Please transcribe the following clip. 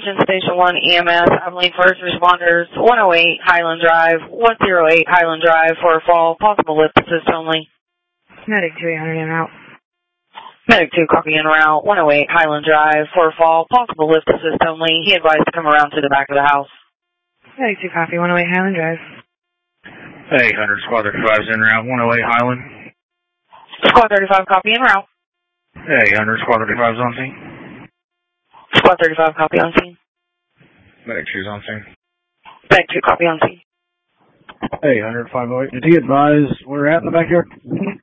attention Station 1 EMS, Abilene First Responders, 108 Highland Drive, 108 Highland Drive for a fall, possible lift assist only. Medic 2, en route. Medic 2, copy en route, 108 Highland Drive for a fall, possible lift assist only. He advised to come around to the back of the house. Medic 2, copy, 108 Highland Drive. Hey, 100, Squad 35 is en route, 108 Highland. Squad 35, copy en route. Hey, 100, Squad 35 is on scene. Squad 35, copy on scene. Medic 2 is on scene. Medic 2, copy on scene. Hey, 100, 508. Did he advise where we're at in the backyard?